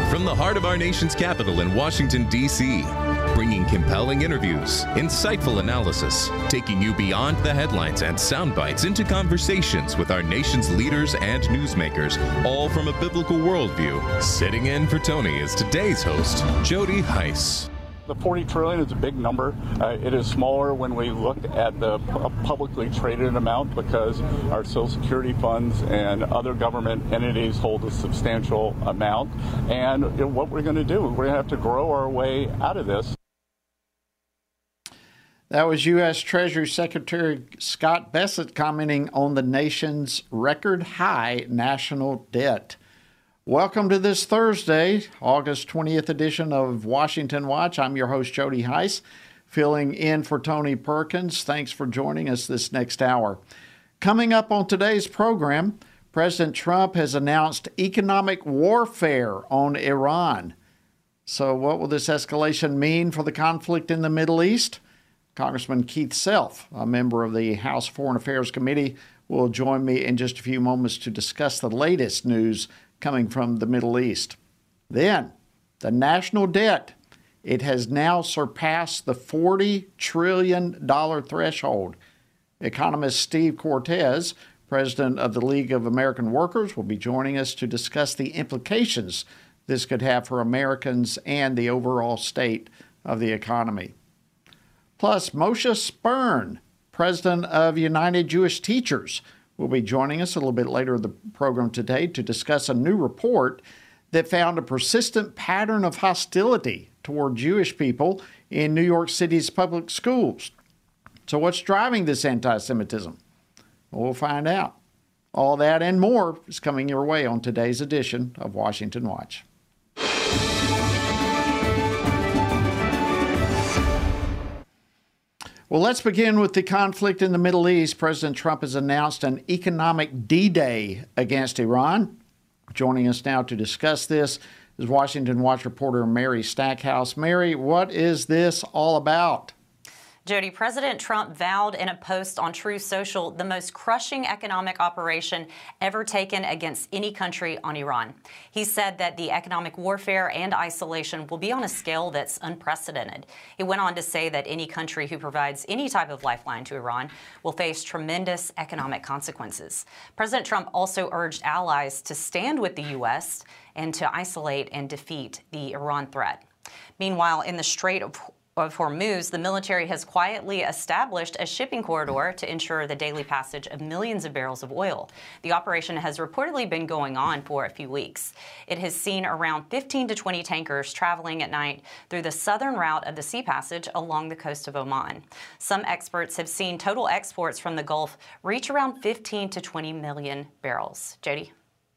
From the heart of our nation's capital in Washington, D.C., bringing compelling interviews, insightful analysis, taking you beyond the headlines and sound bites into conversations with our nation's leaders and newsmakers, all from a biblical worldview. Sitting in for Tony is today's host, Jody Heiss. The 40 trillion is a big number. It is smaller when we look at the publicly traded amount because our Social Security funds and other government entities hold a substantial amount. And what we're going to do, we're going to have to grow our way out of this. That was U.S. Treasury Secretary Scott Bessent commenting on the nation's record high national debt. Welcome to this Thursday, August 20th edition of Washington Watch. I'm your host, Jody Heiss, filling in for Tony Perkins. Thanks for joining us this next hour. Coming up on today's program, President Trump has announced economic warfare on Iran. So what will this escalation mean for the conflict in the Middle East? Congressman Keith Self, a member of the House Foreign Affairs Committee, will join me in just a few moments to discuss the latest news coming from the Middle East. Then, the national debt. It has now surpassed the $40 trillion threshold. Economist Steve Cortes, president of the League of American Workers, will be joining us to discuss the implications this could have for Americans and the overall state of the economy. Plus, Moshe Spern, president of United Jewish Teachers, will be joining us a little bit later in the program today to discuss a new report that found a persistent pattern of hostility toward Jewish people in New York City's public schools. So what's driving this anti-Semitism? We'll find out. All that and more is coming your way on today's edition of Washington Watch. Well, let's begin with the conflict in the Middle East. President Trump has announced an economic D-Day against Iran. Joining us now to discuss this is Washington Watch reporter Mary Stackhouse. Mary, what is this all about? Jody, President Trump vowed in a post on Truth Social the most crushing economic operation ever taken against any country on Iran. He said that the economic warfare and isolation will be on a scale that's unprecedented. He went on to say that any country who provides any type of lifeline to Iran will face tremendous economic consequences. President Trump also urged allies to stand with the U.S. and to isolate and defeat the Iran threat. Meanwhile, in the Strait of Hormuz, the military has quietly established a shipping corridor to ensure the daily passage of millions of barrels of oil. The operation has reportedly been going on for a few weeks. It has seen around 15 to 20 tankers traveling at night through the southern route of the sea passage along the coast of Oman. Some experts have seen total exports from the Gulf reach around 15 to 20 million barrels. Jody?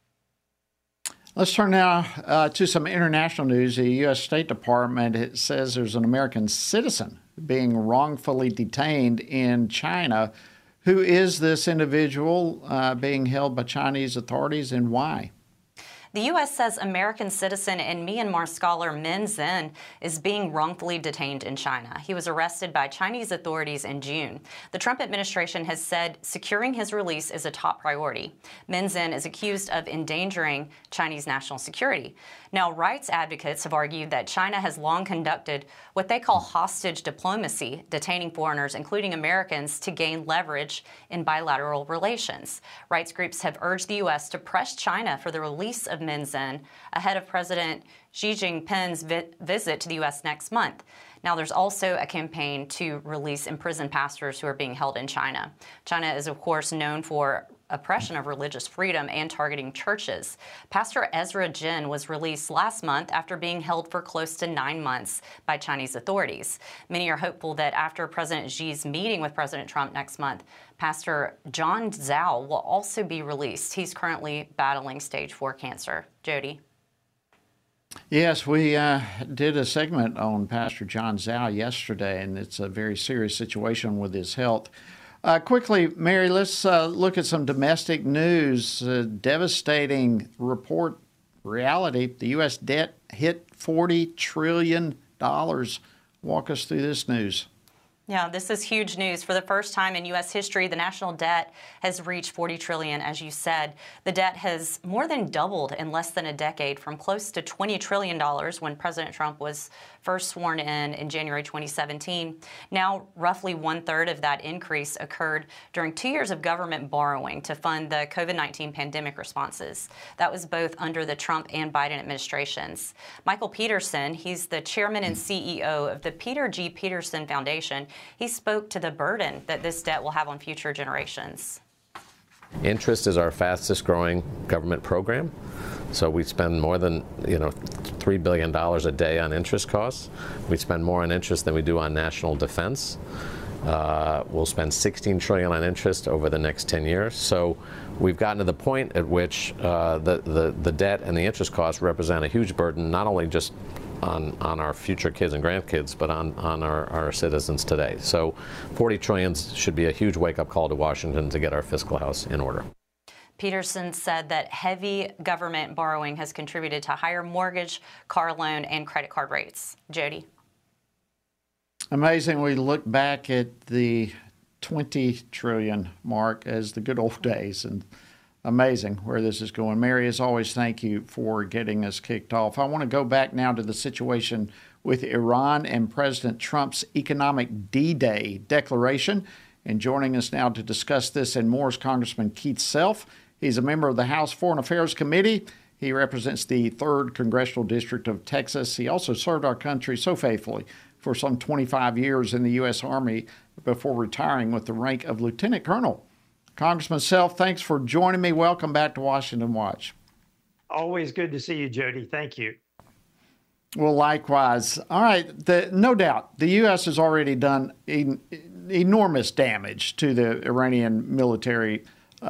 Let's turn now to some international news. The U.S. State Department says there's an American citizen being wrongfully detained in China. Who is this individual being held by Chinese authorities and why? The U.S. says American citizen and Myanmar scholar Min Zhen is being wrongfully detained in China. He was arrested by Chinese authorities in June. The Trump administration has said securing his release is a top priority. Min Zhen is accused of endangering Chinese national security. Now, rights advocates have argued that China has long conducted what they call hostage diplomacy, detaining foreigners, including Americans, to gain leverage in bilateral relations. Rights groups have urged the U.S. to press China for the release of Min Zhen ahead of President Xi Jinping's visit to the U.S. next month. Now, there's also a campaign to release imprisoned pastors who are being held in China. China is, of course, known for oppression of religious freedom and targeting churches. Pastor Ezra Jin was released last month after being held for close to 9 months by Chinese authorities. Many are hopeful that after President Xi's meeting with President Trump next month, Pastor John Zhao will also be released. He's currently battling stage 4 cancer. Jody? Yes, we did a segment on Pastor John Zhao yesterday, and it's a very serious situation with his health. Quickly, Mary, let's look at some domestic news. Devastating report reality. The U.S. debt hit $40 trillion. Walk us through this news. Yeah, this is huge news. For the first time in U.S. history, the national debt has reached $40 trillion, as you said. The debt has more than doubled in less than a decade, from close to $20 trillion when President Trump was first sworn in January 2017. Now, roughly one-third of that increase occurred during 2 years of government borrowing to fund the COVID-19 pandemic responses. That was both under the Trump and Biden administrations. Michael Peterson, he's the chairman and CEO of the Peter G. Peterson Foundation. He spoke to the burden that this debt will have on future generations. Interest is our fastest growing government program. So we spend more than $3 billion a day on interest costs. We spend more on interest than we do on national defense. We'll spend $16 trillion on interest over the next 10 years. So we've gotten to the point at which the debt and the interest costs represent a huge burden, not only just on our future kids and grandkids, but on our citizens today. So $40 trillion should be a huge wake-up call to Washington to get our fiscal house in order. Peterson said that heavy government borrowing has contributed to higher mortgage, car loan, and credit card rates. Jody. Amazing. We look back at the 20 trillion mark as the good old days, and amazing where this is going. Mary, as always, thank you for getting us kicked off. I want to go back now to the situation with Iran and President Trump's economic D-Day declaration. And joining us now to discuss this and more is Congressman Keith Self. He's a member of the House Foreign Affairs Committee. He represents the 3rd Congressional District of Texas. He also served our country so faithfully for some 25 years in the U.S. Army before retiring with the rank of Lieutenant Colonel. Congressman Self, thanks for joining me. Welcome back to Washington Watch. Always good to see you, Jody. Thank you. Well, likewise. All right. No doubt, the U.S. has already done enormous damage to the Iranian military.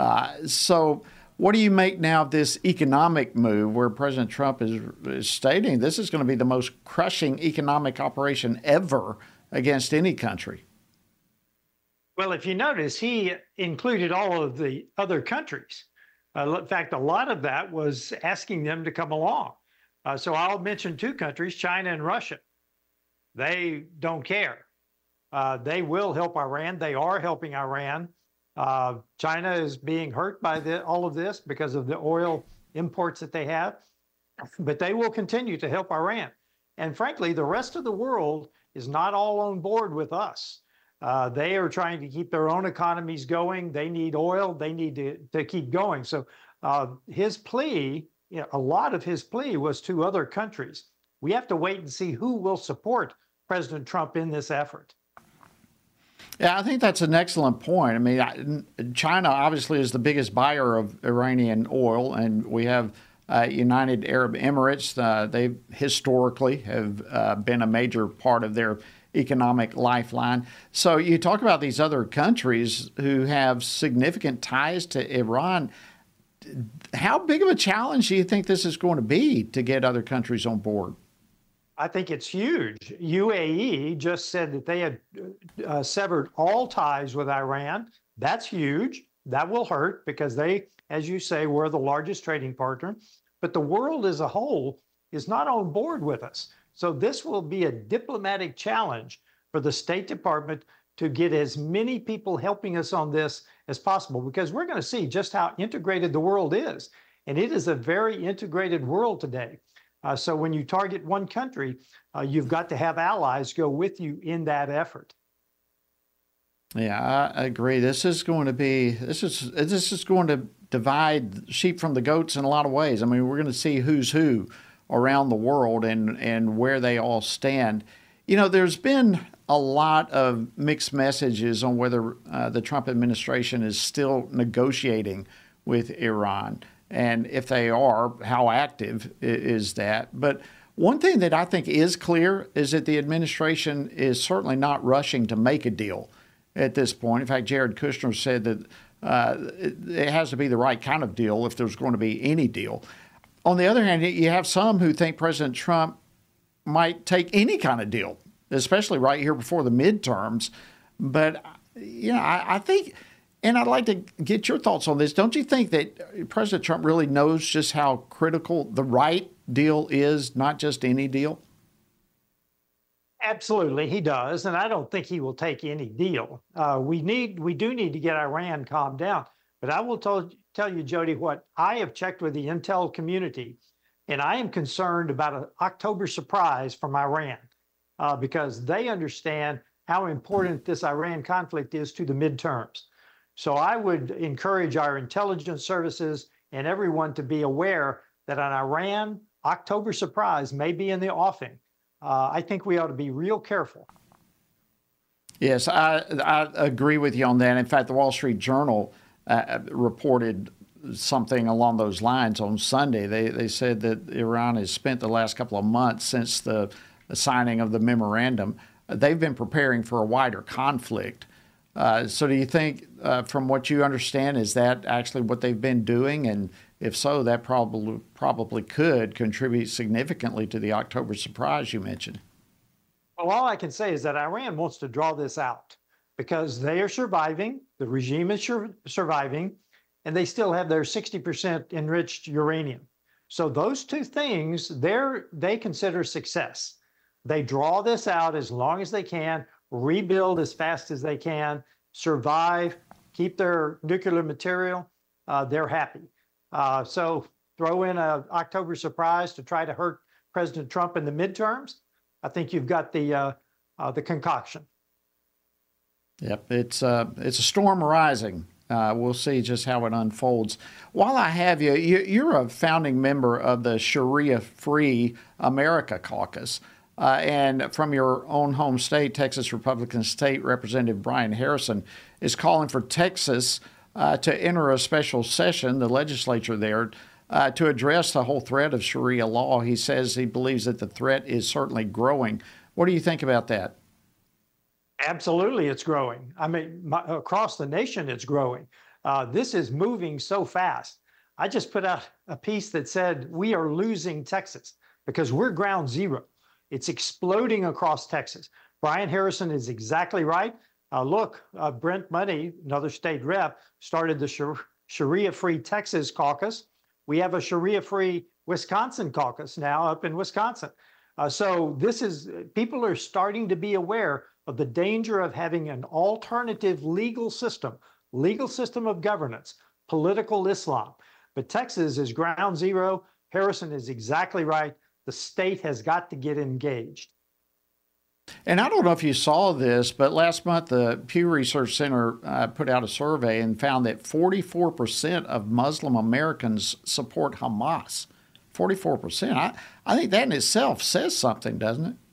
So what do you make now of this economic move where President Trump is stating this is going to be the most crushing economic operation ever against any country? Well, if you notice, he included all of the other countries. In fact, a lot of that was asking them to come along. So I'll mention 2 countries, China and Russia. They don't care. They will help Iran. They are helping Iran. China is being hurt by all of this because of the oil imports that they have. But they will continue to help Iran. And frankly, the rest of the world is not all on board with us. They are trying to keep their own economies going. They need oil. They need to keep going. So his plea, a lot of his plea was to other countries. We have to wait and see who will support President Trump in this effort. Yeah, I think that's an excellent point. I mean, China obviously is the biggest buyer of Iranian oil, and we have United Arab Emirates. They historically have been a major part of their economic lifeline. So you talk about these other countries who have significant ties to Iran. How big of a challenge do you think this is going to be to get other countries on board? I think it's huge. UAE just said that they had severed all ties with Iran. That's huge. That will hurt because they, as you say, were the largest trading partner. But the world as a whole is not on board with us. So this will be a diplomatic challenge for the State Department to get as many people helping us on this as possible, because we're going to see just how integrated the world is. And it is a very integrated world today. So when you target one country, you've got to have allies go with you in that effort. Yeah, I agree. This is going to divide sheep from the goats in a lot of ways. I mean, we're going to see who's who around the world and where they all stand. You know, there's been a lot of mixed messages on whether the Trump administration is still negotiating with Iran. And if they are, how active is that? But one thing that I think is clear is that the administration is certainly not rushing to make a deal at this point. In fact, Jared Kushner said that it has to be the right kind of deal if there's going to be any deal. On the other hand, you have some who think President Trump might take any kind of deal, especially right here before the midterms. But, you know, I think, and I'd like to get your thoughts on this. Don't you think that President Trump really knows just how critical the right deal is, not just any deal? Absolutely, he does, and I don't think he will take any deal. We do need to get Iran calmed down. But I will tell you, Jody, what I have checked with the intel community, and I am concerned about an October surprise from Iran because they understand how important this Iran conflict is to the midterms. So I would encourage our intelligence services and everyone to be aware that an Iran October surprise may be in the offing. I think we ought to be real careful. Yes, I agree with you on that. In fact, the Wall Street Journal reported something along those lines on Sunday. They said that Iran has spent the last couple of months since the signing of the memorandum, they've been preparing for a wider conflict. So do you think, from what you understand, is that actually what they've been doing? And if so, that probably could contribute significantly to the October surprise you mentioned. Well, all I can say is that Iran wants to draw this out because they are surviving, the regime is surviving, and they still have their 60% enriched uranium. So those two things, they consider success. They draw this out as long as they can, rebuild as fast as they can, survive, keep their nuclear material, they're happy. So throw in an October surprise to try to hurt President Trump in the midterms. I think you've got the concoction. Yep, it's a storm rising. We'll see just how it unfolds. While I have you, you're a founding member of the Sharia-Free America Caucus. And from your own home state, Texas Republican State Representative Brian Harrison is calling for Texas to enter a special session, the legislature there, to address the whole threat of Sharia law. He says he believes that the threat is certainly growing. What do you think about that? Absolutely, it's growing. I mean, across the nation, it's growing. This is moving so fast. I just put out a piece that said we are losing Texas because we're ground zero. It's exploding across Texas. Brian Harrison is exactly right. Look, Brent Money, another state rep, started the Sharia-Free Texas caucus. We have a Sharia-Free Wisconsin caucus now up in Wisconsin. So people are starting to be aware of the danger of having an alternative legal system of governance, political Islam. But Texas is ground zero. Harrison is exactly right. The state has got to get engaged. And I don't know if you saw this, but last month the Pew Research Center put out a survey and found that 44% of Muslim Americans support Hamas. 44%. I think that in itself says something, doesn't it?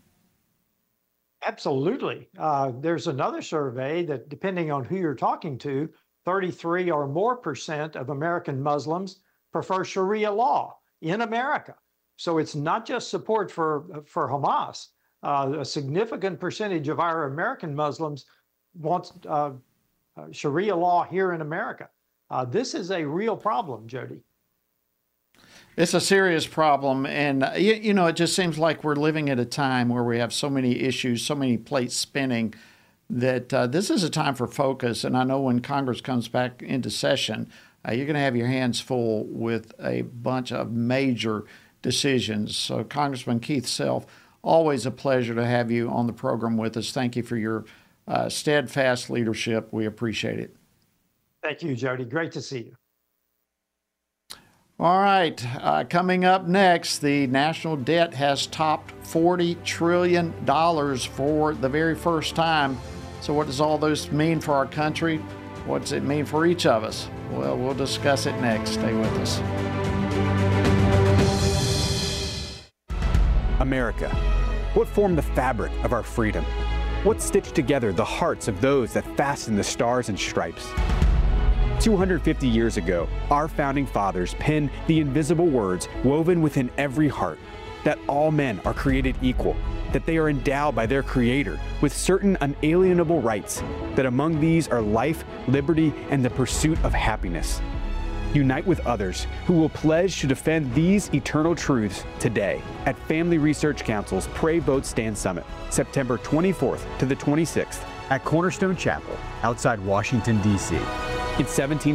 Absolutely. There's another survey that, depending on who you're talking to, 33 or more % of American Muslims prefer Sharia law in America. So it's not just support for Hamas. A significant percentage of our American Muslims want Sharia law here in America. This is a real problem, Jody. It's a serious problem. And, you know, it just seems like we're living at a time where we have so many issues, so many plates spinning, that this is a time for focus. And I know when Congress comes back into session, you're going to have your hands full with a bunch of major decisions. So, Congressman Keith Self, always a pleasure to have you on the program with us. Thank you for your steadfast leadership. We appreciate it. Thank you, Jody. Great to see you. All right. Coming up next, the national debt has topped $40 trillion for the very first time. So what does all this mean for our country? What does it mean for each of us? Well, we'll discuss it next. Stay with us. America. What formed the fabric of our freedom? What stitched together the hearts of those that fastened the stars and stripes? 250 years ago, our founding fathers penned the invisible words woven within every heart, that all men are created equal, that they are endowed by their Creator with certain unalienable rights, that among these are life, liberty, and the pursuit of happiness. Unite with others who will pledge to defend these eternal truths today at Family Research Council's Pray Vote Stand Summit, September 24th to the 26th at Cornerstone Chapel outside Washington, D.C. In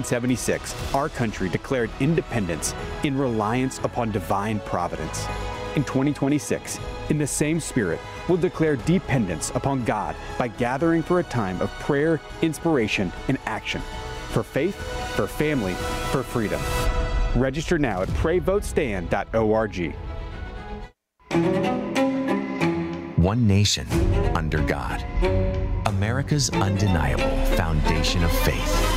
1776, our country declared independence in reliance upon divine providence. In 2026, in the same spirit, we'll declare dependence upon God by gathering for a time of prayer, inspiration, and action. For faith, for family, for freedom. Register now at PrayVoteStand.org. One nation under God. America's undeniable foundation of faith.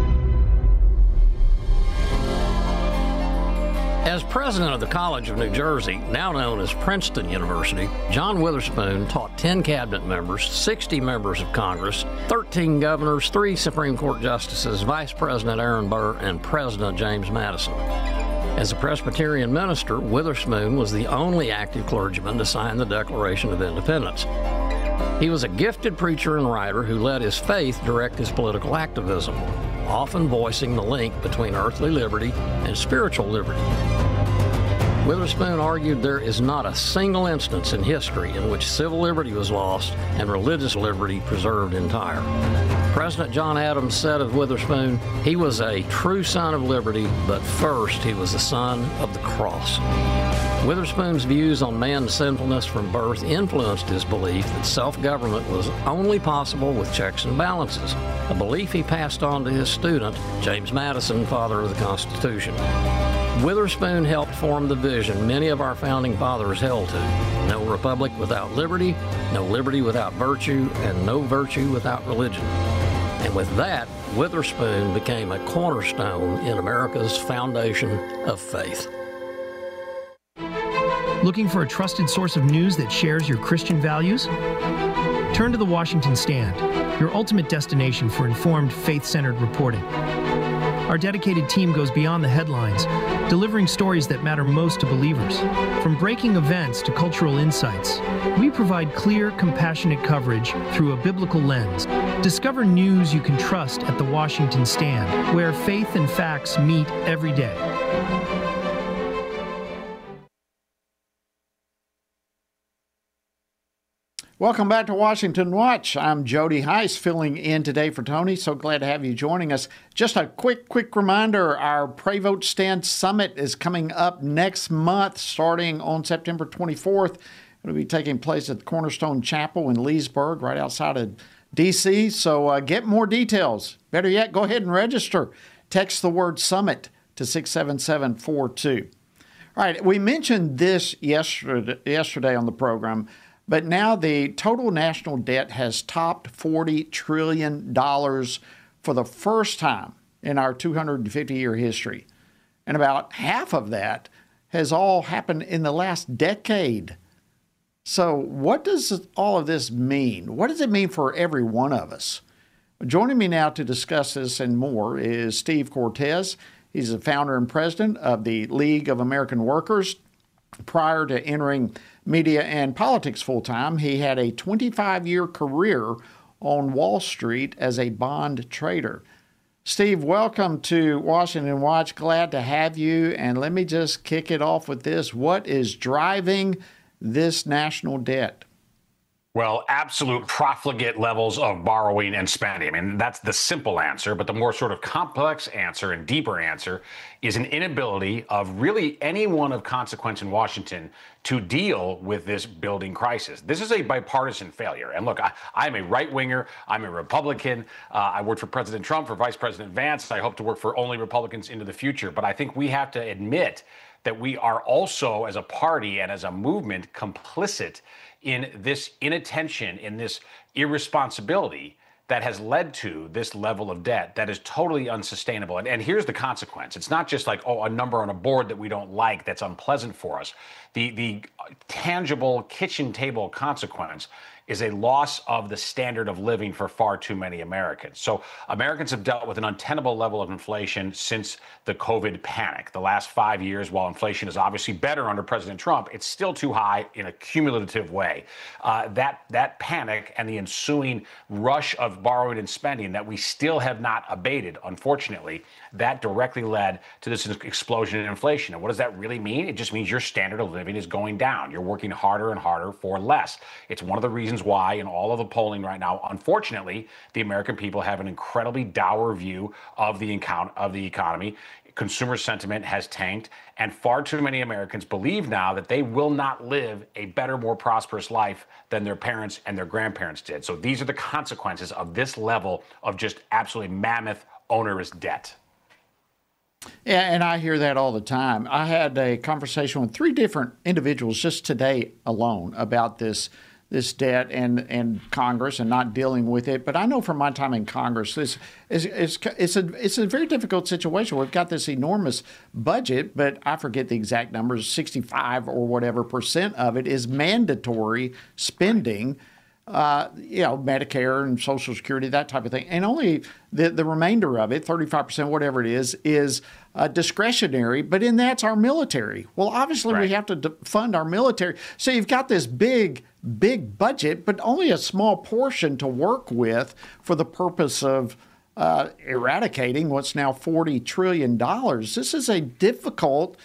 As president of the College of New Jersey, now known as Princeton University, John Witherspoon taught 10 cabinet members, 60 members of Congress, 13 governors, 3 Supreme Court justices, Vice President Aaron Burr, and President James Madison. As a Presbyterian minister, Witherspoon was the only active clergyman to sign the Declaration of Independence. He was a gifted preacher and writer who let his faith direct his political activism, often voicing the link between earthly liberty and spiritual liberty. Witherspoon argued there is not a single instance in history in which civil liberty was lost and religious liberty preserved entire. President John Adams said of Witherspoon, he was a true son of liberty, but first he was a son of the cross. Witherspoon's views on man's sinfulness from birth influenced his belief that self-government was only possible with checks and balances, a belief he passed on to his student, James Madison, father of the Constitution. Witherspoon helped form the vision many of our founding fathers held to: no republic without liberty, no liberty without virtue, and no virtue without religion. And with that, Witherspoon became a cornerstone in America's foundation of faith. Looking for a trusted source of news that shares your Christian values? Turn to the Washington Stand, your ultimate destination for informed, faith-centered reporting. Our dedicated team goes beyond the headlines, delivering stories that matter most to believers. From breaking events to cultural insights, we provide clear, compassionate coverage through a biblical lens. Discover news you can trust at the Washington Stand, where faith and facts meet every day. Welcome back to Washington Watch. I'm Jody Heiss, filling in today for Tony. So glad to have you joining us. Just a quick reminder, our Pray Vote Stand Summit is coming up next month, starting on September 24th. It'll be taking place at the Cornerstone Chapel in Leesburg, right outside of D.C. So get more details. Better yet, go ahead and register. Text the word SUMMIT to 67742. All right, we mentioned this yesterday on the program, but now the total national debt has topped $40 trillion for the first time in our 250-year history. And about half of that has all happened in the last decade. So what does all of this mean? What does it mean for every one of us? Joining me now to discuss this and more is Steve Cortes. He's the founder and president of the League of American Workers. Prior to entering media and politics full-time, he had a 25-year career on Wall Street as a bond trader. Steve, welcome to Washington Watch. Glad to have you. And let me just kick it off with this. What is driving this national debt? Well, absolute profligate levels of borrowing and spending. I mean, that's the simple answer, but the more sort of complex answer and deeper answer is an inability of really anyone of consequence in Washington to deal with this building crisis. This is a bipartisan failure. And look, I'm a right-winger. I'm a Republican. I worked for President Trump, for Vice President Vance. I hope to work for only Republicans into the future. But I think we have to admit that we are also, as a party and as a movement, complicit in this inattention, in this irresponsibility that has led to this level of debt that is totally unsustainable. And here's the consequence. It's not just like, oh, a number on a board that we don't like that's unpleasant for us. The tangible kitchen table consequence is a loss of the standard of living for far too many Americans. So Americans have dealt with an untenable level of inflation since the COVID panic. The last 5 years, while inflation is obviously better under President Trump, it's still too high in a cumulative way. That panic and the ensuing rush of borrowing and spending that we still have not abated, unfortunately, that directly led to this explosion in inflation. And what does that really mean? It just means your standard of living is going down. You're working harder and harder for less. It's one of the reasons why in all of the polling right now, unfortunately, the American people have an incredibly dour view of the economy. consumer sentiment has tanked, and far too many Americans believe now that they will not live a better, more prosperous life than their parents and their grandparents did. So these are the consequences of this level of just absolutely mammoth, onerous debt. Yeah, and I hear that all the time. I had a conversation with 3 different individuals just today alone about this debt and Congress and not dealing with it. But I know from my time in Congress, it's a very difficult situation. We've got this enormous budget, but I forget the exact numbers, 65 or whatever % of it is mandatory spending. Medicare and Social Security, that type of thing. And only the remainder of it, 35%, whatever it is discretionary, but in that's our military. Well, obviously we have to fund our military. So you've got this big budget, but only a small portion to work with for the purpose of eradicating what's now $40 trillion. This is a difficult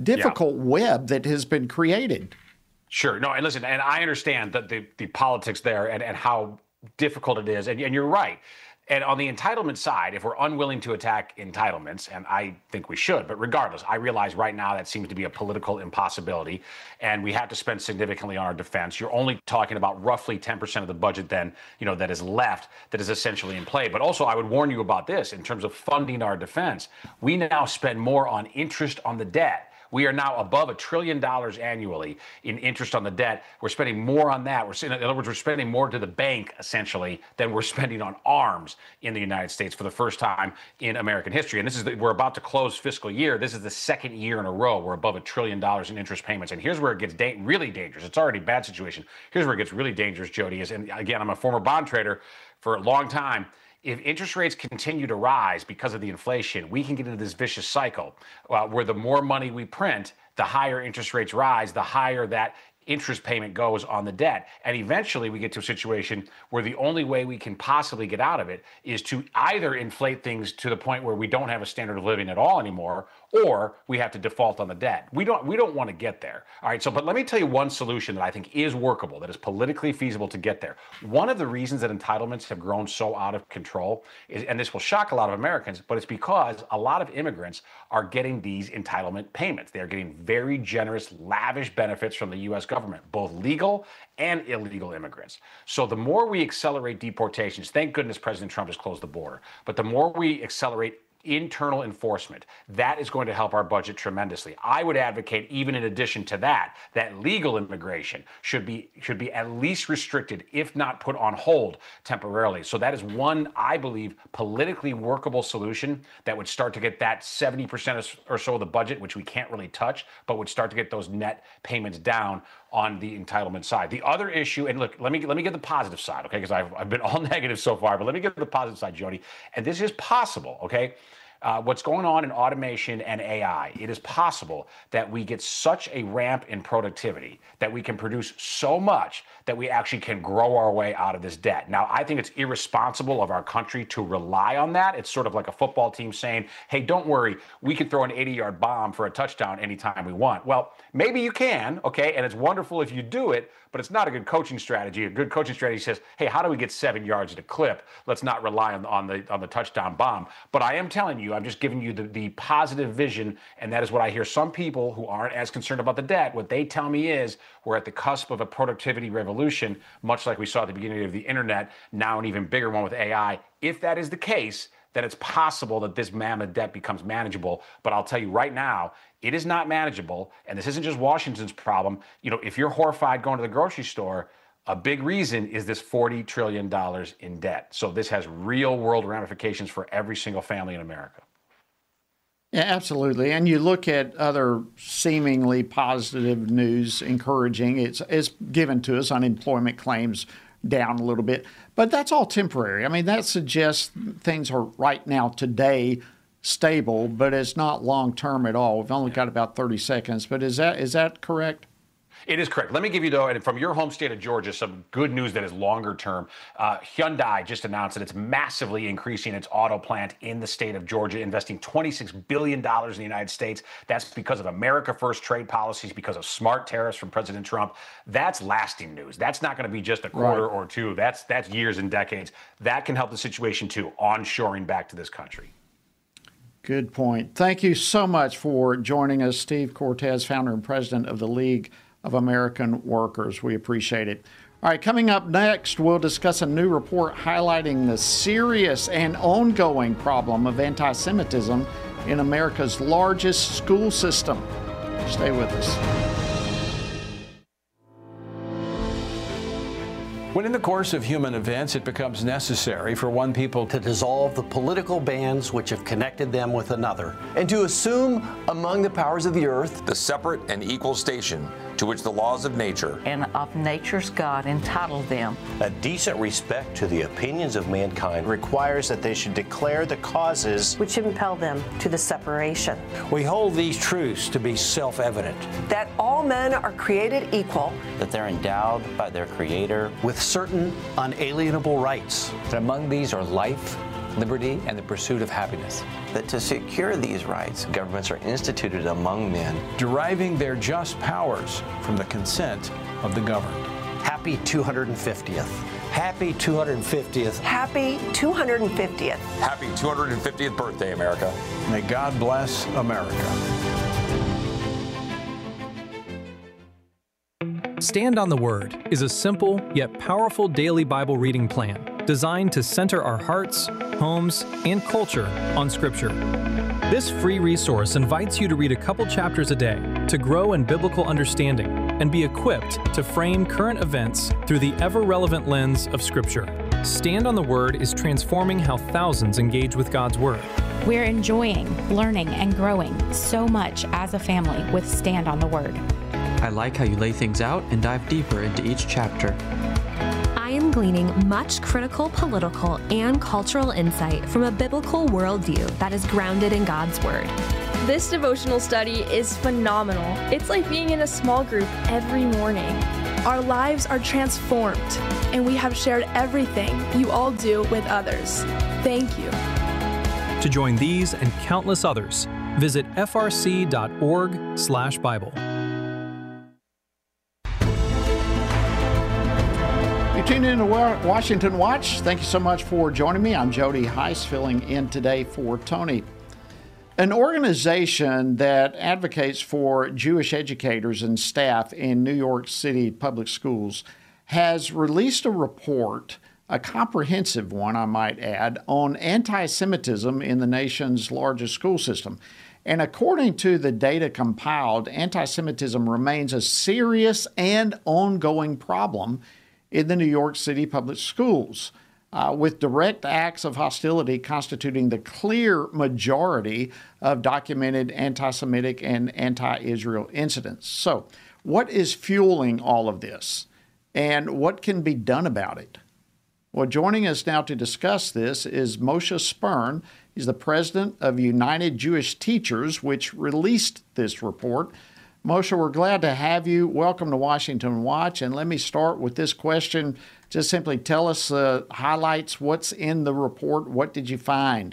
web that has been created. Sure. No, and listen, and I understand that the politics there and how difficult it is. And you're right. And on the entitlement side, if we're unwilling to attack entitlements, and I think we should, but regardless, I realize right now that seems to be a political impossibility, and we have to spend significantly on our defense. You're only talking about roughly 10% of the budget then, that is left, that is essentially in play. But also, I would warn you about this in terms of funding our defense. We now spend more on interest on the debt. We are now above $1 trillion annually in interest on the debt. We're spending more on that. In other words, we're spending more to the bank, essentially, than we're spending on arms in the United States for the first time in American history. And we're about to close fiscal year. This is the second year in a row we're above $1 trillion in interest payments. And here's where it gets really dangerous. It's already a bad situation. Here's where it gets really dangerous, Jody, and again, I'm a former bond trader for a long time. If interest rates continue to rise because of the inflation, we can get into this vicious cycle where the more money we print, the higher interest rates rise, the higher that interest payment goes on the debt. And eventually we get to a situation where the only way we can possibly get out of it is to either inflate things to the point where we don't have a standard of living at all anymore, or we have to default on the debt. We don't want to get there. All right, but let me tell you one solution that I think is workable, that is politically feasible to get there. One of the reasons that entitlements have grown so out of control is, and this will shock a lot of Americans, but it's because a lot of immigrants are getting these entitlement payments. They're getting very generous, lavish benefits from the U.S. government, both legal and illegal immigrants. So the more we accelerate deportations, thank goodness President Trump has closed the border, but the more we accelerate internal enforcement, that is going to help our budget tremendously. I would advocate, even in addition to that legal immigration should be at least restricted, if not put on hold temporarily. So that is one, I believe, politically workable solution that would start to get that 70% or so of the budget, which we can't really touch, but would start to get those net payments down on the entitlement side. The other issue, and look, let me get the positive side, okay? Because I've been all negative so far, but let me get the positive side, Jody. And this is possible, okay? What's going on in automation and AI, it is possible that we get such a ramp in productivity that we can produce so much that we actually can grow our way out of this debt. Now, I think it's irresponsible of our country to rely on that. It's sort of like a football team saying, hey, don't worry, we can throw an 80-yard bomb for a touchdown anytime we want. Well, maybe you can, okay, and it's wonderful if you do it, but it's not a good coaching strategy. A good coaching strategy says, hey, how do we get 7 yards at a clip? Let's not rely on the touchdown bomb. But I am telling you, I'm just giving you the positive vision, and that is what I hear some people who aren't as concerned about the debt. What they tell me is we're at the cusp of a productivity revolution, much like we saw at the beginning of the internet, now an even bigger one with AI. If that is the case, then it's possible that this mammoth debt becomes manageable. But I'll tell you right now, it is not manageable. And this isn't just Washington's problem. If you're horrified going to the grocery store, a big reason is this $40 trillion in debt. So this has real world ramifications for every single family in America. Yeah, absolutely. And you look at other seemingly positive news, encouraging. It's given to us, unemployment claims down a little bit, but that's all temporary. I mean, that suggests things are right now today stable, but it's not long term at all. We've only got about 30 seconds, but is that correct? It is correct. Let me give you, though, and from your home state of Georgia, some good news that is longer term. Hyundai just announced that it's massively increasing its auto plant in the state of Georgia, investing $26 billion in the United States. That's because of America First trade policies, because of smart tariffs from President Trump. That's lasting news. That's not going to be just a quarter or two. That's years and decades. That can help the situation, too, onshoring back to this country. Good point. Thank you so much for joining us, Steve Cortes, founder and president of the League of American Workers. We appreciate it. All right, coming up next, we'll discuss a new report highlighting the serious and ongoing problem of anti-Semitism in America's largest school system. Stay with us. When in the course of human events it becomes necessary for one people to dissolve the political bands which have connected them with another, and to assume among the powers of the earth the separate and equal station to which the laws of nature and of nature's God entitled them. A decent respect to the opinions of mankind requires that they should declare the causes which impel them to the separation. We hold these truths to be self-evident. That all men are created equal. That they're endowed by their Creator with certain unalienable rights. That among these are life, liberty, and the pursuit of happiness. That to secure these rights, governments are instituted among men, deriving their just powers from the consent of the governed. Happy 250th. Happy 250th. Happy 250th. Happy 250th birthday, America. May God bless America. Stand on the Word is a simple yet powerful daily Bible reading plan designed to center our hearts, homes, and culture on Scripture. This free resource invites you to read a couple chapters a day to grow in biblical understanding and be equipped to frame current events through the ever-relevant lens of Scripture. Stand on the Word is transforming how thousands engage with God's Word. We're enjoying, learning, and growing so much as a family with Stand on the Word. I like how you lay things out and dive deeper into each chapter. I am gleaning much critical political and cultural insight from a biblical worldview that is grounded in God's Word. This devotional study is phenomenal. It's like being in a small group every morning. Our lives are transformed, and we have shared everything you all do with others. Thank you. To join these and countless others, visit frc.org/Bible. You tuned in to Washington Watch. Thank you so much for joining me. I'm Jody Heiss, filling in today for Tony. An organization that advocates for Jewish educators and staff in New York City public schools has released a report, a comprehensive one, I might add, on anti-Semitism in the nation's largest school system. And according to the data compiled, anti-Semitism remains a serious and ongoing problem in the New York City public schools, with direct acts of hostility constituting the clear majority of documented anti-Semitic and anti-Israel incidents. So, what is fueling all of this, and what can be done about it? Well, joining us now to discuss this is Moshe Spern. He's the president of United Jewish Teachers, which released this report. Moshe, we're glad to have you. Welcome to Washington Watch. And let me start with this question. Just simply tell us highlights, what's in the report. What did you find?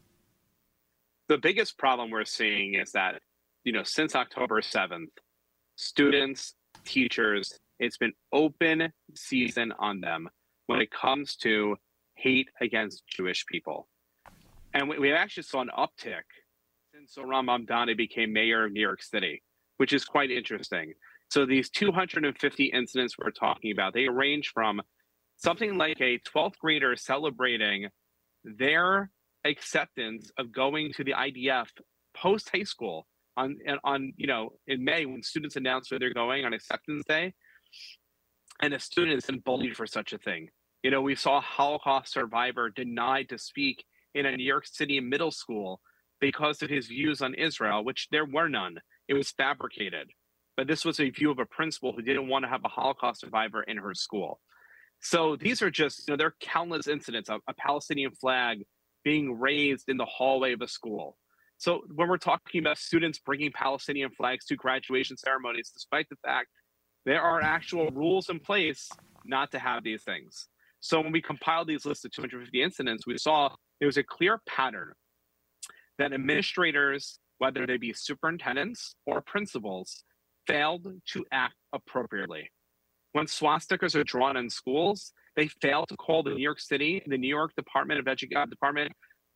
The biggest problem we're seeing is that, since October 7th, students, teachers, it's been open season on them when it comes to hate against Jewish people. And we actually saw an uptick since Zohran Mamdani became mayor of New York City, which is quite interesting. So these 250 incidents we're talking about, they range from something like a 12th grader celebrating their acceptance of going to the IDF post high school in May, when students announce where they're going on acceptance day, and a student is then bullied for such a thing. We saw a Holocaust survivor denied to speak in a New York City middle school because of his views on Israel, which there were none. It was fabricated. But this was a view of a principal who didn't want to have a Holocaust survivor in her school. So these are just, there are countless incidents of a Palestinian flag being raised in the hallway of a school. So when we're talking about students bringing Palestinian flags to graduation ceremonies, despite the fact there are actual rules in place not to have these things. So when we compiled these lists of 250 incidents, we saw there was a clear pattern that administrators, whether they be superintendents or principals, failed to act appropriately. When swastikas are drawn in schools, they fail to call the New York City, the New York Department of Education,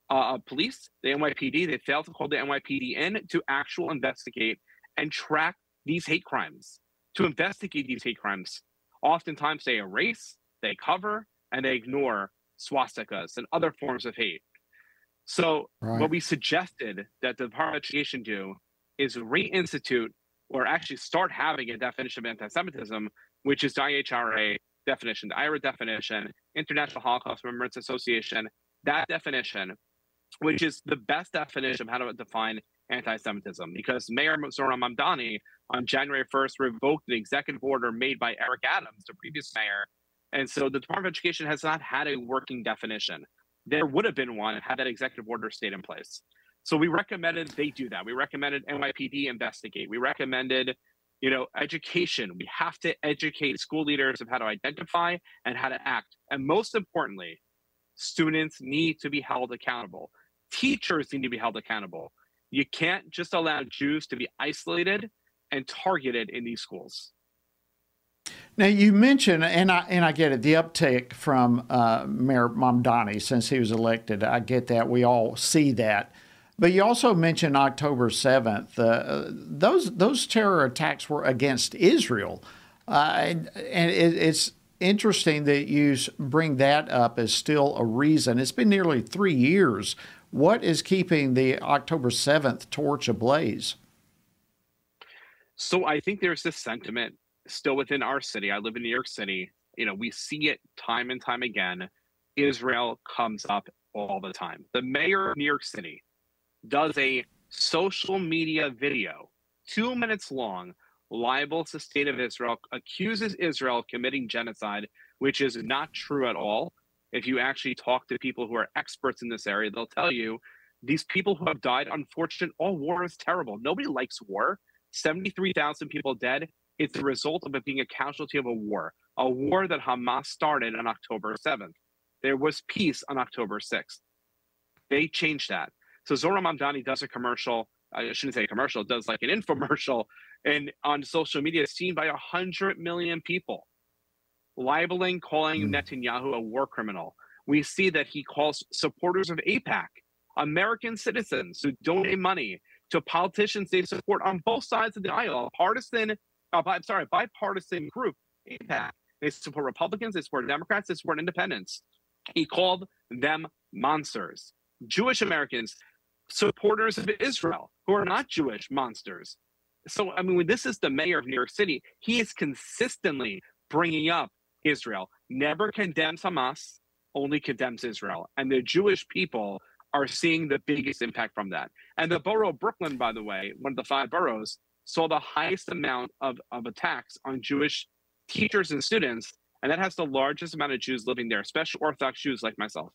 police, the NYPD. They failed to call the NYPD in to actually investigate and track these hate crimes. To investigate these hate crimes, oftentimes they erase, they cover, and they ignore swastikas and other forms of hate. So what we suggested that the Department of Education do is reinstitute or actually start having a definition of anti-Semitism, which is the IHRA definition, the IHRA definition, International Holocaust Remembrance Association, that definition, which is the best definition of how to define anti-Semitism, because Mayor Zohran Mamdani on January 1st revoked the executive order made by Eric Adams, the previous mayor. And so the Department of Education has not had a working definition. There would have been one had that executive order stayed in place. So we recommended they do that. We recommended NYPD investigate. We recommended, education. We have to educate school leaders of how to identify and how to act. And most importantly, students need to be held accountable. Teachers need to be held accountable. You can't just allow Jews to be isolated and targeted in these schools. Now, you mentioned, and I get it, the uptick from Mayor Mamdani since he was elected. I get that. We all see that. But you also mentioned October 7th. Those terror attacks were against Israel. And it's interesting that you bring that up as still a reason. It's been nearly 3 years. What is keeping the October 7th torch ablaze? So I think there's this sentiment still within our city. I live in New York City. We see it time and time again. Israel comes up all the time. The mayor of New York City does a social media video, 2 minutes long, libels the state of Israel, accuses Israel of committing genocide, which is not true at all. If you actually talk to people who are experts in this area, they'll tell you these people who have died, unfortunately, all war is terrible. Nobody likes war. 73,000 people dead. It's the result of it being a casualty of a war that Hamas started on October 7th. There was peace on October 6th. They changed that. So Zohran Mamdani does a commercial. I shouldn't say a commercial, does like an infomercial and on social media seen by 100 million people. Libeling, calling Netanyahu a war criminal. We see that he calls supporters of AIPAC, American citizens who donate money to politicians they support on both sides of the aisle, bipartisan group, AIPAC. They support Republicans, they support Democrats, they support independents. He called them monsters. Jewish Americans, supporters of Israel, who are not Jewish, monsters. So, when this is the mayor of New York City, he is consistently bringing up Israel, never condemns Hamas, only condemns Israel. And the Jewish people are seeing the biggest impact from that. And the borough of Brooklyn, by the way, one of the 5 boroughs, saw the highest amount of attacks on Jewish teachers and students. And that has the largest amount of Jews living there, especially Orthodox Jews like myself.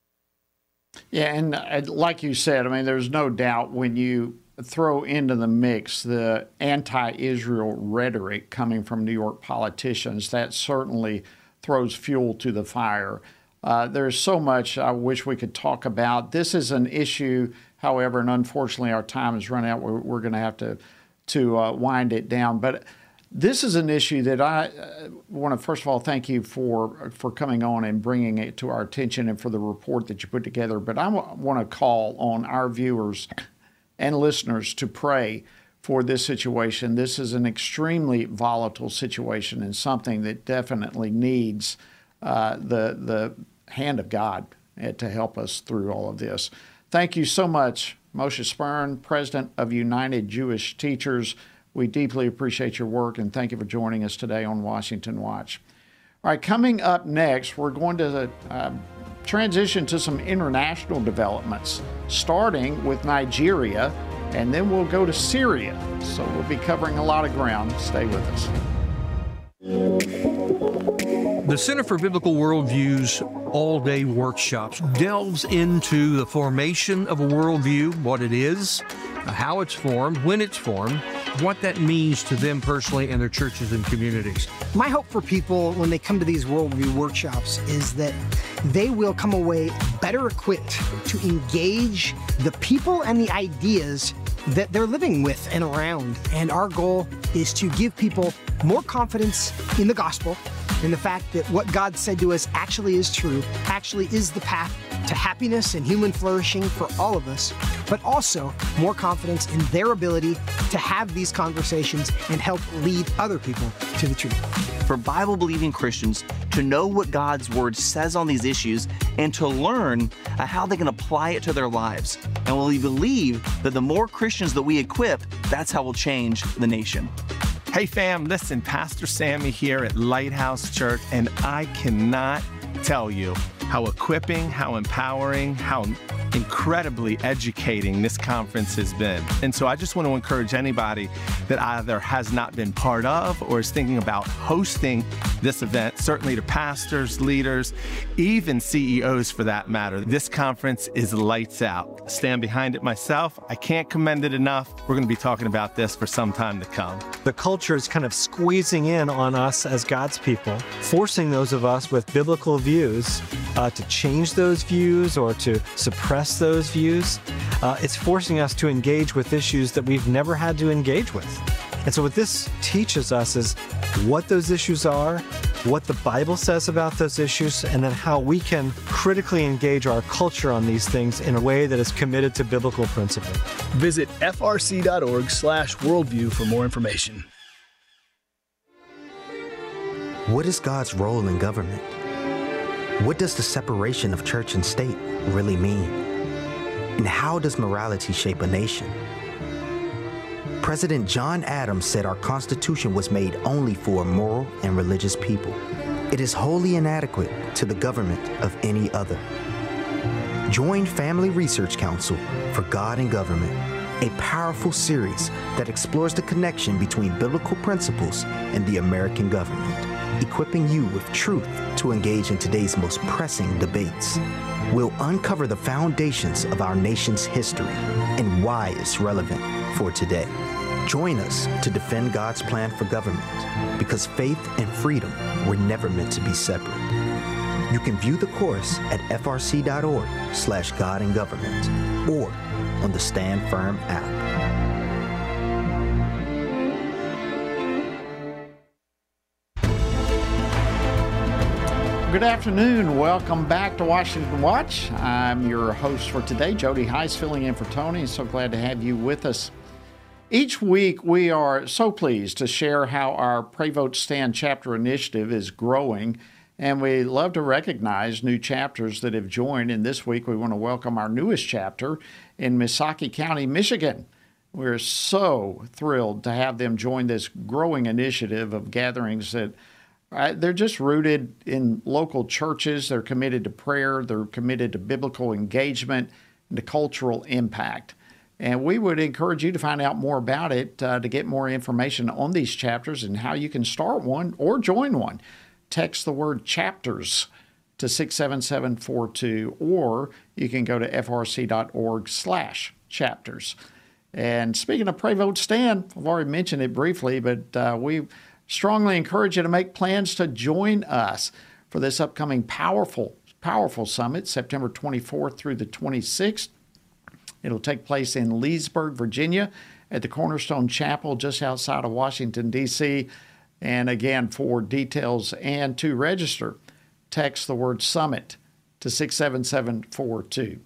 Yeah, and like you said, there's no doubt when you throw into the mix the anti-Israel rhetoric coming from New York politicians, that certainly throws fuel to the fire. There's so much I wish we could talk about. This is an issue, however, and unfortunately our time has run out. We're going to have to wind it down. But this is an issue that I want to, first of all, thank you for coming on and bringing it to our attention and for the report that you put together. But I want to call on our viewers and listeners to pray for this situation. This is an extremely volatile situation and something that definitely needs the hand of God to help us through all of this. Thank you so much, Moshe Spern, President of United Jewish Teachers. We deeply appreciate your work, and thank you for joining us today on Washington Watch. All right, coming up next, we're going to transition to some international developments, starting with Nigeria, and then we'll go to Syria. So we'll be covering a lot of ground. Stay with us. The Center for Biblical Worldviews all-day workshops delves into the formation of a worldview, what it is, how it's formed, when it's formed, what that means to them personally and their churches and communities. My hope for people when they come to these worldview workshops is that they will come away better equipped to engage the people and the ideas that they're living with and around. And our goal is to give people more confidence in the gospel, in the fact that what God said to us actually is true, actually is the path to happiness and human flourishing for all of us, but also more confidence in their ability to have these conversations and help lead other people to the truth. For Bible-believing Christians to know what God's Word says on these issues and to learn how they can apply it to their lives. And we believe that the more Christians that we equip, that's how we'll change the nation. Hey fam, listen, Pastor Sammy here at Lighthouse Church, and I cannot tell you how equipping, how empowering, how incredibly educating this conference has been. And so I just want to encourage anybody that either has not been part of or is thinking about hosting this event, certainly to pastors, leaders, even CEOs for that matter. This conference is lights out. I stand behind it myself. I can't commend it enough. We're going to be talking about this for some time to come. The culture is kind of squeezing in on us as God's people, forcing those of us with biblical views to change those views or to suppress those views. It's forcing us to engage with issues that we've never had to engage with. And so what this teaches us is what those issues are, what the Bible says about those issues, and then how we can critically engage our culture on these things in a way that is committed to biblical principle. Visit frc.org/worldview for more information. What is God's role in government? What does the separation of church and state really mean? And how does morality shape a nation? President John Adams said our Constitution was made only for moral and religious people. It is wholly inadequate to the government of any other. Join Family Research Council for God and Government, a powerful series that explores the connection between biblical principles and the American government, equipping you with truth to engage in today's most pressing debates. We'll uncover the foundations of our nation's history and why it's relevant for today. Join us to defend God's plan for government, because faith and freedom were never meant to be separate. You can view the course at frc.org/godandgovernment or on the Stand Firm app. Good afternoon. Welcome back to Washington Watch. I'm your host for today, Jody Heiss, filling in for Tony. So glad to have you with us. Each week, we are so pleased to share how our Pray Vote Stand chapter initiative is growing, and we love to recognize new chapters that have joined. And this week, we want to welcome our newest chapter in Missaukee County, Michigan. We're so thrilled to have them join this growing initiative of gatherings that they're just rooted in local churches. They're committed to prayer. They're committed to biblical engagement and to cultural impact. And we would encourage you to find out more about it, to get more information on these chapters and how you can start one or join one. Text the word chapters to 67742, or you can go to frc.org/chapters. And speaking of Pray Vote Stand, I've already mentioned it briefly, but we strongly encourage you to make plans to join us for this upcoming powerful summit, September 24th through the 26th. It'll take place in Leesburg, Virginia, at the Cornerstone Chapel just outside of Washington, D.C. And again, for details and to register, text the word SUMMIT to 67742.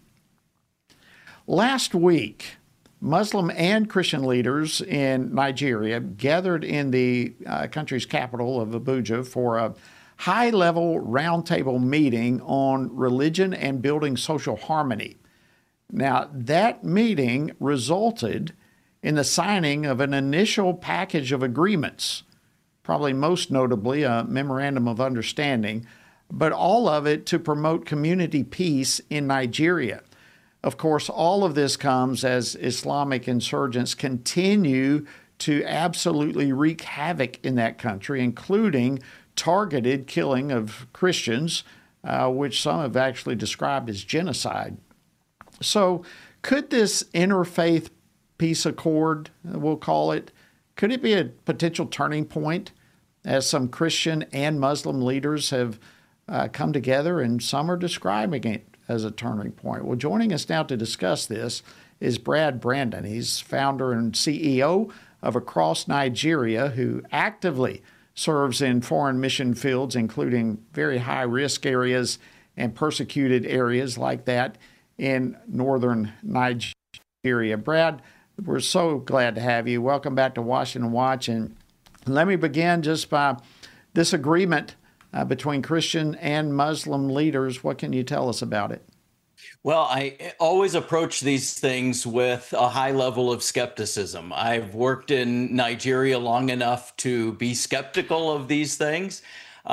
Last week, Muslim and Christian leaders in Nigeria gathered in the country's capital of Abuja for a high-level roundtable meeting on religion and building social harmony. Now, that meeting resulted in the signing of an initial package of agreements, probably most notably a memorandum of understanding, but all of it to promote community peace in Nigeria. Of course, all of this comes as Islamic insurgents continue to absolutely wreak havoc in that country, including targeted killing of Christians, which some have actually described as genocide. So could this interfaith peace accord, we'll call it, could it be a potential turning point as some Christian and Muslim leaders have come together, and some are describing it as a turning point? Well, joining us now to discuss this is Brad Brandon. He's founder and CEO of Across Nigeria, who actively serves in foreign mission fields, including very high-risk areas and persecuted areas like that in northern Nigeria. Brad, we're so glad to have you. Welcome back to Washington Watch. And let me begin just by this agreement between Christian and Muslim leaders. What can you tell us about it? Well, I always approach these things with a high level of skepticism. I've worked in Nigeria long enough to be skeptical of these things.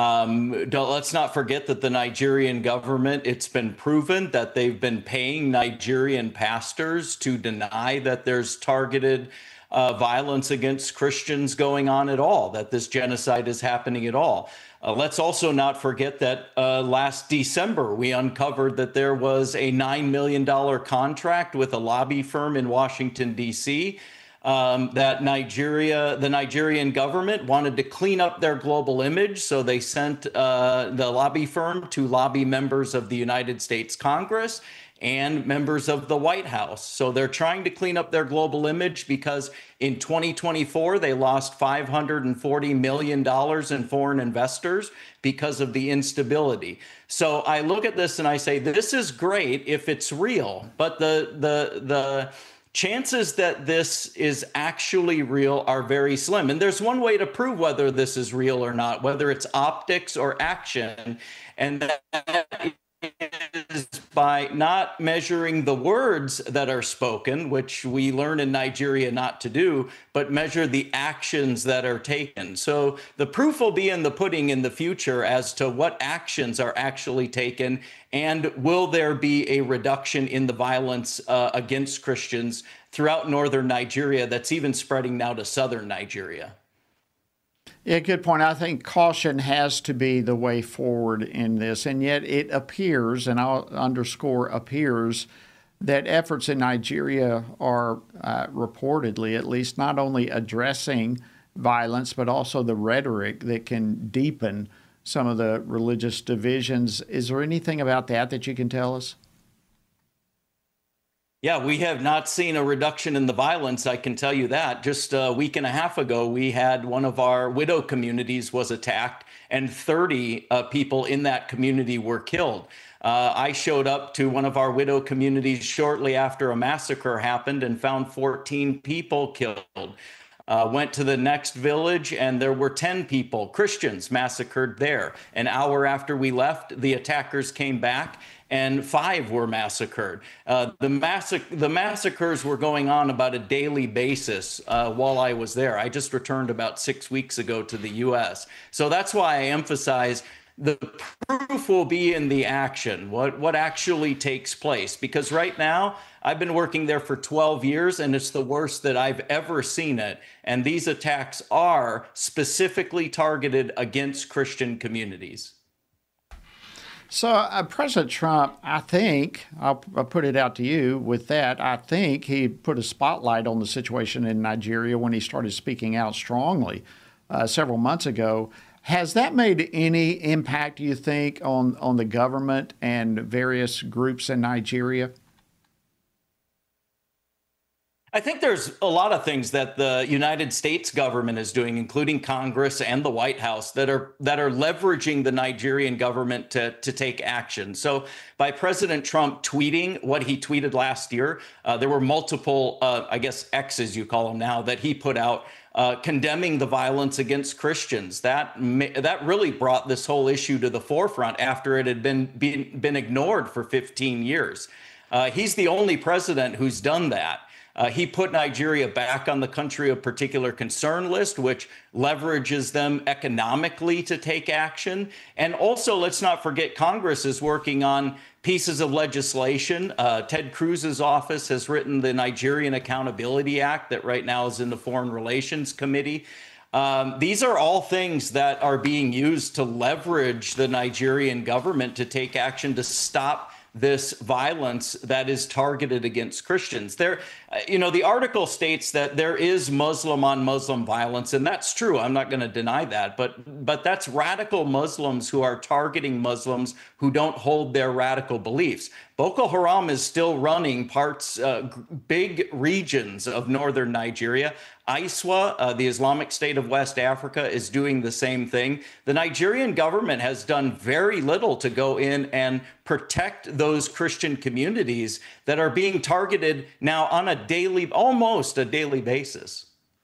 Let's not forget that the Nigerian government, it's been proven that they've been paying Nigerian pastors to deny that there's targeted violence against Christians going on at all, that this genocide is happening at all. Let's also not forget that last December, we uncovered that there was a $9 million contract with a lobby firm in Washington, D.C., that the Nigerian government wanted to clean up their global image. So they sent the lobby firm to lobby members of the United States Congress and members of the White House. So they're trying to clean up their global image because in 2024, they lost $540 million in foreign investors because of the instability. So I look at this and I say, this is great if it's real, but the chances that this is actually real are very slim. And there's one way to prove whether this is real or not, whether it's optics or action, and that is by not measuring the words that are spoken, which we learn in Nigeria not to do, but measure the actions that are taken. So the proof will be in the pudding in the future as to what actions are actually taken, and will there be a reduction in the violence against Christians throughout northern Nigeria that's even spreading now to southern Nigeria. Yeah, good point. I think caution has to be the way forward in this, and yet it appears, and I'll underscore appears, that efforts in Nigeria are reportedly, at least, not only addressing violence, but also the rhetoric that can deepen some of the religious divisions. Is there anything about that you can tell us? Yeah, we have not seen a reduction in the violence, I can tell you that. Just a week and a half ago, we had one of our widow communities was attacked, and 30 people in that community were killed. I showed up to one of our widow communities shortly after a massacre happened and found 14 people killed. Went to the next village and there were 10 people, Christians, massacred there. An hour after we left, the attackers came back and 5 were massacred. The massacres were going on about a daily basis while I was there. I just returned about 6 weeks ago to the U.S. So that's why I emphasize the proof will be in the action, what actually takes place. Because right now, I've been working there for 12 years, and it's the worst that I've ever seen it. And these attacks are specifically targeted against Christian communities. So President Trump, I think, I'll put it out to you with that, I think he put a spotlight on the situation in Nigeria when he started speaking out strongly several months ago. Has that made any impact, you think, on the government and various groups in Nigeria? I think there's a lot of things that the United States government is doing, including Congress and the White House, that are leveraging the Nigerian government to take action. So by President Trump tweeting what he tweeted last year, there were multiple, I guess, X's you call them now, that he put out condemning the violence against Christians. That really brought this whole issue to the forefront after it had been ignored for 15 years. He's the only president who's done that. He put Nigeria back on the country of particular concern list, which leverages them economically to take action. And also, let's not forget, Congress is working on pieces of legislation. Ted Cruz's office has written the Nigerian Accountability Act that right now is in the Foreign Relations Committee. These are all things that are being used to leverage the Nigerian government to take action to stop this violence that is targeted against Christians. There, the article states that there is Muslim on Muslim violence, and that's true. I'm not going to deny that, but that's radical Muslims who are targeting Muslims who don't hold their radical beliefs. Boko Haram is still running parts, big regions of northern Nigeria. ISWA, the Islamic State of West Africa, is doing the same thing. The Nigerian government has done very little to go in and protect those Christian communities that are being targeted now on a daily, almost a daily basis.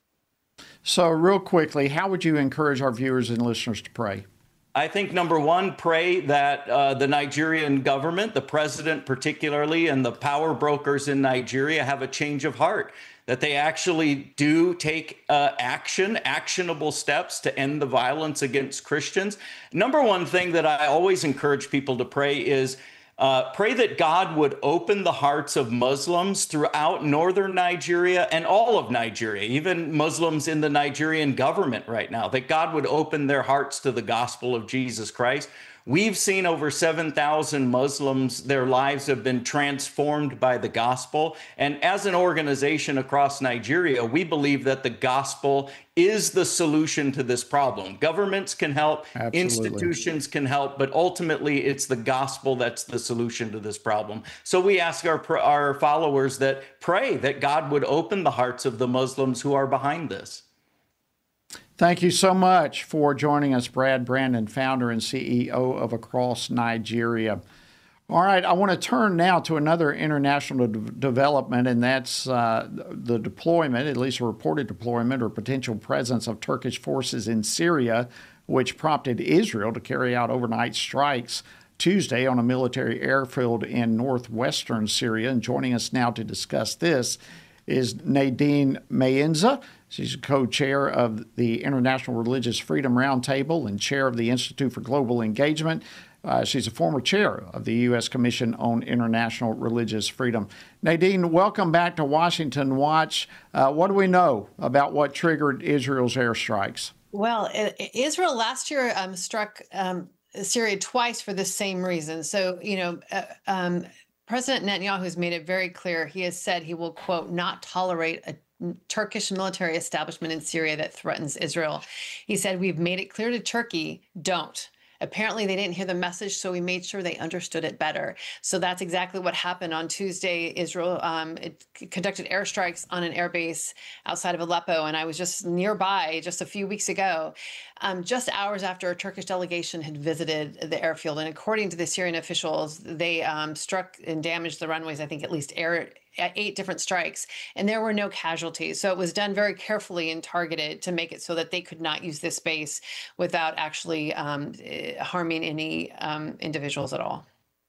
So real quickly, how would you encourage our viewers and listeners to pray? I think, number one, pray that the Nigerian government, the president particularly, and the power brokers in Nigeria have a change of heart, that they actually do take actionable steps to end the violence against Christians. Number one thing that I always encourage people to pray is pray that God would open the hearts of Muslims throughout northern Nigeria and all of Nigeria, even Muslims in the Nigerian government right now, that God would open their hearts to the gospel of Jesus Christ. We've seen over 7,000 Muslims, their lives have been transformed by the gospel. And as an organization across Nigeria, we believe that the gospel is the solution to this problem. Governments can help, Absolutely. Institutions can help, but ultimately it's the gospel that's the solution to this problem. So we ask our followers that pray that God would open the hearts of the Muslims who are behind this. Thank you so much for joining us, Brad Brandon, founder and CEO of Across Nigeria. All right, I want to turn now to another international development, and that's the deployment, at least a reported deployment or potential presence of Turkish forces in Syria, which prompted Israel to carry out overnight strikes Tuesday on a military airfield in northwestern Syria. And joining us now to discuss this is Nadine Mayenza. She's co-chair of the International Religious Freedom Roundtable and chair of the Institute for Global Engagement. She's a former chair of the U.S. Commission on International Religious Freedom. Nadine, welcome back to Washington Watch. What do we know about what triggered Israel's airstrikes? Well, Israel last year struck Syria twice for the same reason. So, President Netanyahu has made it very clear. He has said he will, quote, not tolerate a Turkish military establishment in Syria that threatens Israel. He said, we've made it clear to Turkey, don't. Apparently, they didn't hear the message, so we made sure they understood it better. So that's exactly what happened on Tuesday. Israel conducted airstrikes on an airbase outside of Aleppo, and I was just nearby just a few weeks ago, just hours after a Turkish delegation had visited the airfield. And according to the Syrian officials, they struck and damaged the runways, I think at least 8 different strikes, and there were no casualties. So it was done very carefully and targeted to make it so that they could not use this space without actually harming any individuals at all.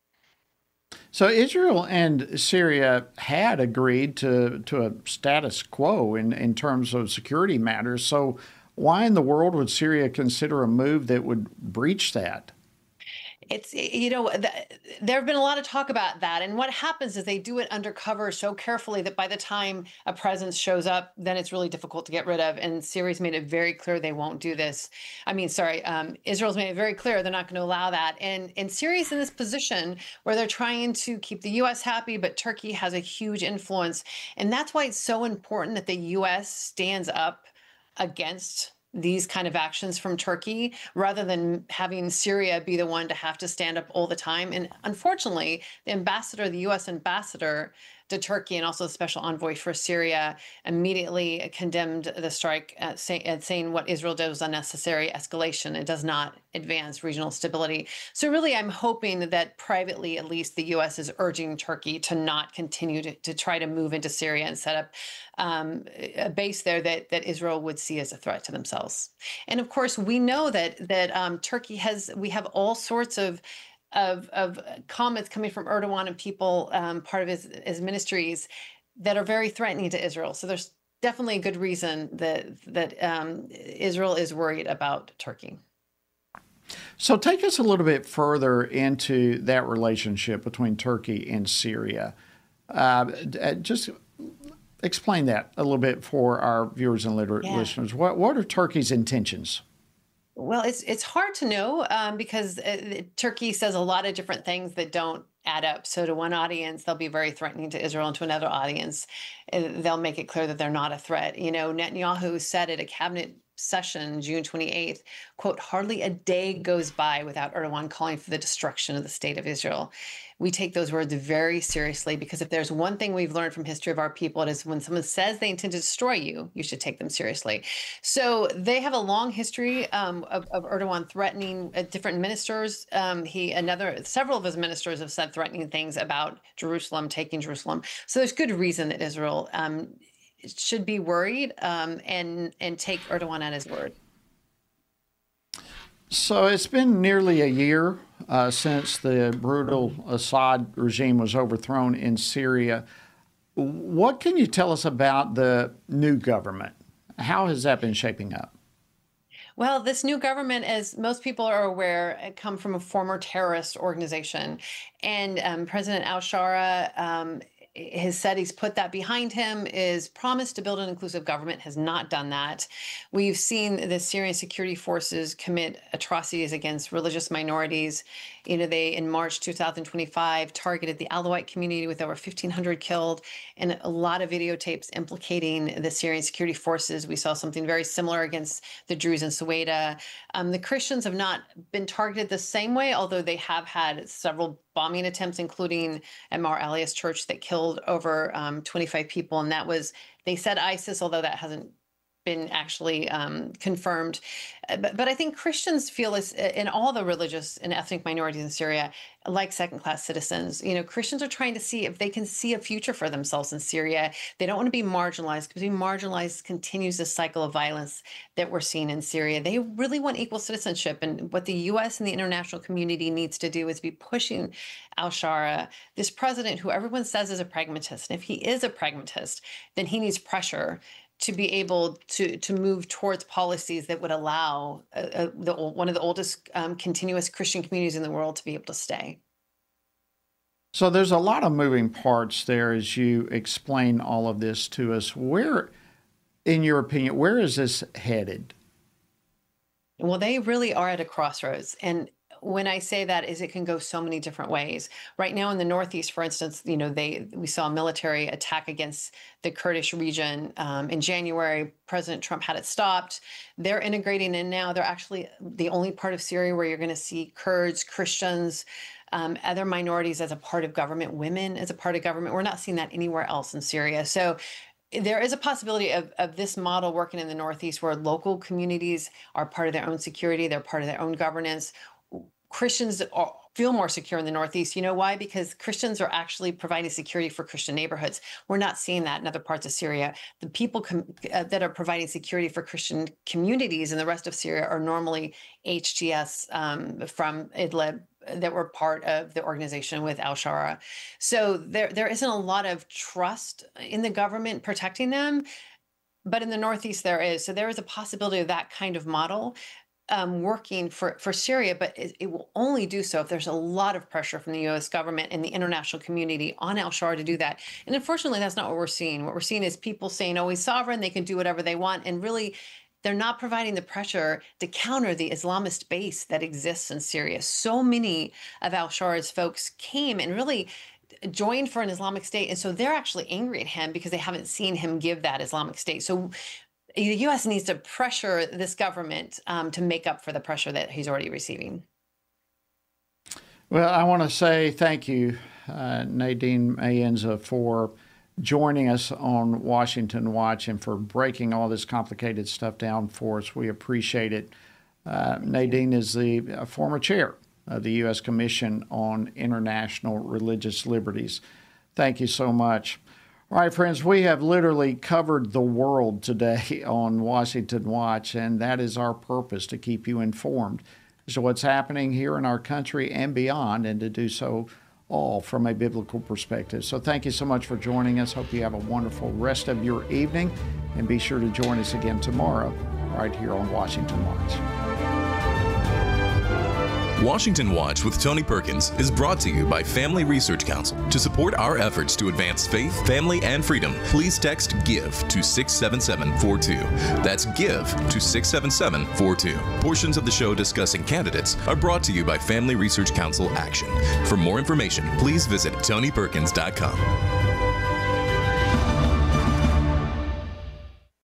So Israel and Syria had agreed to a status quo in terms of security matters. So why in the world would Syria consider a move that would breach that? It's, there have been a lot of talk about that. And what happens is they do it undercover so carefully that by the time a presence shows up, then it's really difficult to get rid of. And Syria's made it very clear they won't do this. Israel's made it very clear they're not going to allow that. And Syria's in this position where they're trying to keep the U.S. happy, but Turkey has a huge influence. And that's why it's so important that the U.S. stands up against these kind of actions from Turkey, rather than having Syria be the one to have to stand up all the time. And unfortunately, the U.S. ambassador to Turkey and also the special envoy for Syria immediately condemned the strike, saying what Israel did was unnecessary escalation. It does not advance regional stability. So really, I'm hoping that privately, at least, the U.S. is urging Turkey to not continue to try to move into Syria and set up a base there that Israel would see as a threat to themselves. And of course, we know that Turkey we have all sorts of comments coming from Erdogan and people part of his ministries that are very threatening to Israel. So there's definitely a good reason that Israel is worried about Turkey. So take us a little bit further into that relationship between Turkey and Syria. Just explain that a little bit for our viewers and listeners. What are Turkey's intentions? Well, it's hard to know because Turkey says a lot of different things that don't add up. So to one audience, they'll be very threatening to Israel, and to another audience, they'll make it clear that they're not a threat. Netanyahu said at a cabinet session, June 28th, quote, hardly a day goes by without Erdogan calling for the destruction of the state of Israel. We take those words very seriously, because if there's one thing we've learned from history of our people, it is when someone says they intend to destroy you, you should take them seriously. So they have a long history of Erdogan threatening different ministers. Several of his ministers have said threatening things about Jerusalem, taking Jerusalem. So there's good reason that Israel should be worried and take Erdogan at his word. So it's been nearly a year since the brutal Assad regime was overthrown in Syria. What can you tell us about the new government? How has that been shaping up? Well, this new government, as most people are aware, come from a former terrorist organization. And President al-Shara has said he's put that behind him, is promised to build an inclusive government, has not done that. We've seen the Syrian security forces commit atrocities against religious minorities. They, in March 2025, targeted the Alawite community with over 1,500 killed, and a lot of videotapes implicating the Syrian security forces. We saw something very similar against the Druze in Suwaida. The Christians have not been targeted the same way, although they have had several bombing attempts, including at Mar Elias Church, that killed over 25 people. And that was, they said ISIS, although that hasn't been actually confirmed. But I think Christians feel this, in all the religious and ethnic minorities in Syria, like second-class citizens. Christians are trying to see if they can see a future for themselves in Syria. They don't want to be marginalized, because being marginalized continues the cycle of violence that we're seeing in Syria. They really want equal citizenship. And what the U.S. and the international community needs to do is be pushing al-Shara, this president who everyone says is a pragmatist. And if he is a pragmatist, then he needs pressure to be able to move towards policies that would allow one of the oldest continuous Christian communities in the world to be able to stay. So there's a lot of moving parts there as you explain all of this to us. Where, in your opinion, where is this headed? Well, they really are at a crossroads. And when I say that, is it can go so many different ways. Right now in the Northeast, for instance, we saw a military attack against the Kurdish region in January. President Trump had it stopped. They're integrating in now. They're actually the only part of Syria where you're going to see Kurds, Christians, other minorities as a part of government, women as a part of government. We're not seeing that anywhere else in Syria. So there is a possibility of this model working in the Northeast, where local communities are part of their own security, they're part of their own governance. Christians feel more secure in the Northeast. You know why? Because Christians are actually providing security for Christian neighborhoods. We're not seeing that in other parts of Syria. The people that are providing security for Christian communities in the rest of Syria are normally HTS from Idlib that were part of the organization with al-Shara. So there isn't a lot of trust in the government protecting them, but in the Northeast there is. So there is a possibility of that kind of model working for Syria, but it will only do so if there's a lot of pressure from the U.S. government and the international community on al-Shara to do that. And unfortunately, that's not what we're seeing. What we're seeing is people saying, oh, he's sovereign, they can do whatever they want. And really, they're not providing the pressure to counter the Islamist base that exists in Syria. So many of al-Shara's folks came and really joined for an Islamic State. And so they're actually angry at him because they haven't seen him give that Islamic State. So the U.S. needs to pressure this government to make up for the pressure that he's already receiving. Well, I want to say thank you, Nadine Mayenza, for joining us on Washington Watch and for breaking all this complicated stuff down for us. We appreciate it. Nadine is the former chair of the U.S. Commission on International Religious Liberties. Thank you so much. All right, friends, we have literally covered the world today on Washington Watch, and that is our purpose, to keep you informed as to what's happening here in our country and beyond, and to do so all from a biblical perspective. So thank you so much for joining us. Hope you have a wonderful rest of your evening, and be sure to join us again tomorrow right here on Washington Watch. Washington Watch with Tony Perkins is brought to you by Family Research Council. To support our efforts to advance faith, family, and freedom, please text GIVE to 67742. That's GIVE to 67742. Portions of the show discussing candidates are brought to you by Family Research Council Action. For more information, please visit TonyPerkins.com.